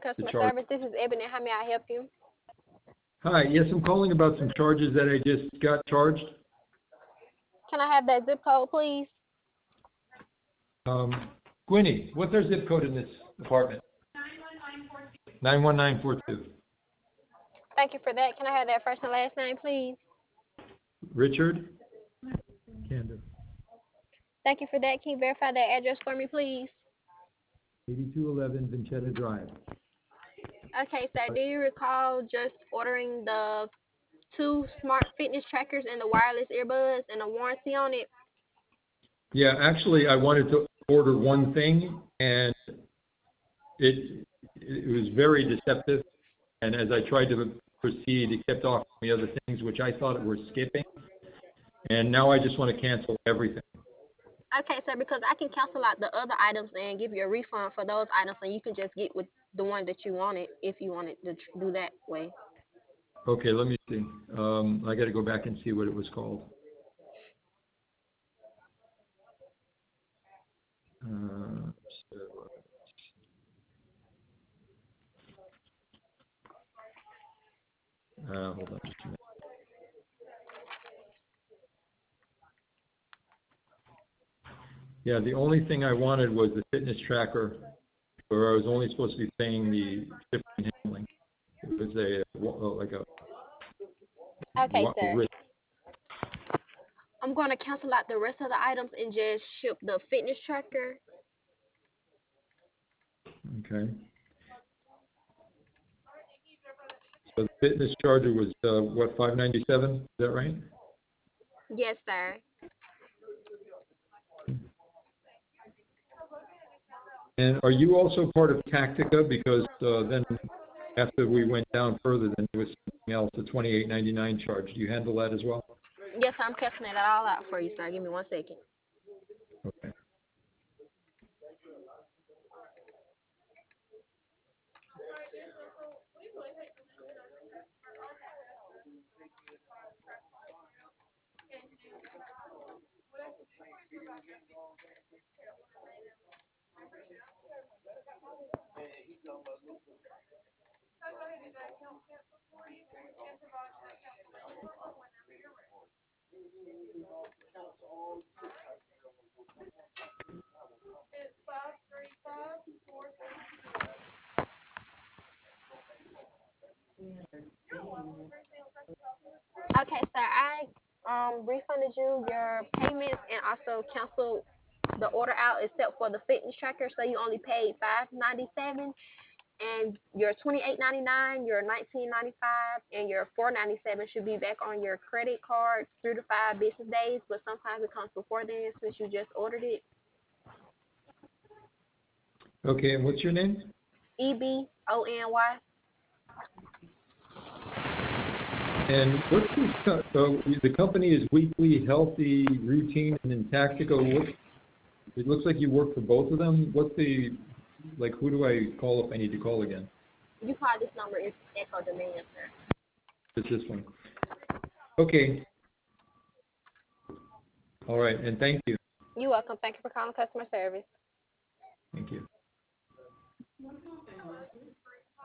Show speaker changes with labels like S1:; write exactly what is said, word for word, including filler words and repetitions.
S1: customer
S2: charge.
S1: service. This is Ebony. How may I help you?
S2: Hi, yes, I'm calling about some charges that I just got charged.
S1: Can I have that zip code, please?
S2: Um, Gwynnie, what's our zip code in this apartment? nine one nine four two.
S1: Thank you for that. Can I have that first and last name, please?
S2: Richard? Candace.
S1: Thank you for that. Can you verify that address for me, please?
S2: eighty-two eleven Vincetta Drive.
S1: Okay, sir. Do you recall just ordering the two smart fitness trackers and the wireless earbuds and a warranty on it?
S2: Yeah, actually, I wanted to order one thing, and it it was very deceptive. And as I tried to proceed, it kept offering me other things, which I thought were skipping. And now I just want to cancel everything.
S1: Okay, sir, because I can cancel out the other items and give you a refund for those items, and you can just get with the one that you wanted if you wanted to tr- do that way.
S2: Okay, let me see. Um, I got to go back and see what it was called. Uh, so, uh, hold on just a minute. Yeah, the only thing I wanted was the fitness tracker, where I was only supposed to be paying the shipping and handling. It was a uh, like a
S1: Okay,
S2: wa-
S1: sir.
S2: wrist.
S1: I'm going to cancel out the rest of the items and just ship the fitness tracker.
S2: Okay. So the fitness charger was uh, what, five ninety-seven? Is that right?
S1: Yes, sir.
S2: And are you also part of Tactica? Because uh, then after we went down further, then there was something else, a twenty-eight ninety-nine charge. Do you handle that as well?
S1: Yes, sir. I'm canceling it all out for you, sir. Give me one second.
S2: Okay.
S1: Okay, sir. I um refunded you your payments and also canceled the order out except for the fitness tracker, so you only paid five ninety seven, and your twenty eight ninety nine, your nineteen ninety five, and your four ninety seven should be back on your credit card three to five business days. But sometimes it comes before then since you just ordered it.
S2: Okay, and what's your name?
S1: E B O N Y.
S2: And what's the, co- so the company is Weekly Healthy Routine and then Tactical. What, it looks like you work for both of them. What's the, like, who do I call if I need to call again?
S1: You call this number is Echo Demand, sir.
S2: It's this one. Okay. All right, and thank you.
S1: You're welcome. Thank you for calling customer service.
S2: Thank you.